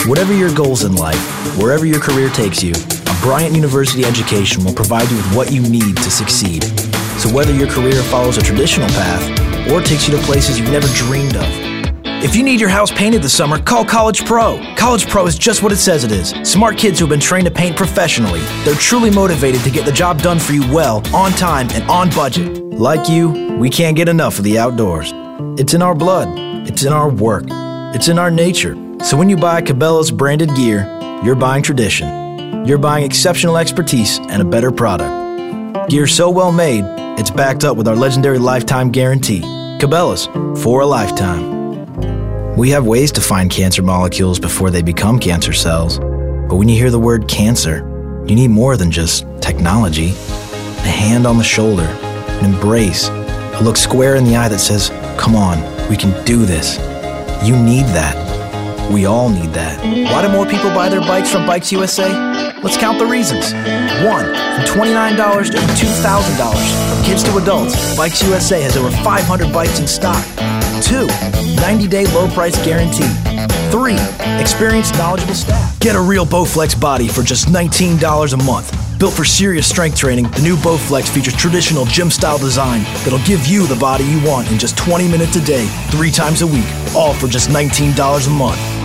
Whatever your goals in life, wherever your career takes you, a Bryant University education will provide you with what you need to succeed. So whether your career follows a traditional path or takes you to places you've never dreamed of. If you need your house painted this summer, call College Pro. College Pro is just what it says it is. Smart kids who have been trained to paint professionally. They're truly motivated to get the job done for you well, on time, and on budget. Like you, we can't get enough of the outdoors. It's in our blood. It's in our work. It's in our nature. So when you buy Cabela's branded gear, you're buying tradition. You're buying exceptional expertise and a better product. Gear so well made, it's backed up with our legendary lifetime guarantee. Cabela's, for a lifetime. We have ways to find cancer molecules before they become cancer cells. But when you hear the word cancer, you need more than just technology. A hand on the shoulder, an embrace, a look square in the eye that says, come on, we can do this. You need that. We all need that. Why do more people buy their bikes from Bikes USA? Let's count the reasons. 1, from $29 to over $2,000. From kids to adults, Bikes USA has over 500 bikes in stock. 2, 90-day low price guarantee. 3, experienced, knowledgeable staff. Get a real Bowflex body for just $19 a month. Built for serious strength training, the new Bowflex features traditional gym-style design that'll give you the body you want in just 20 minutes a day, 3 times a week, all for just $19 a month.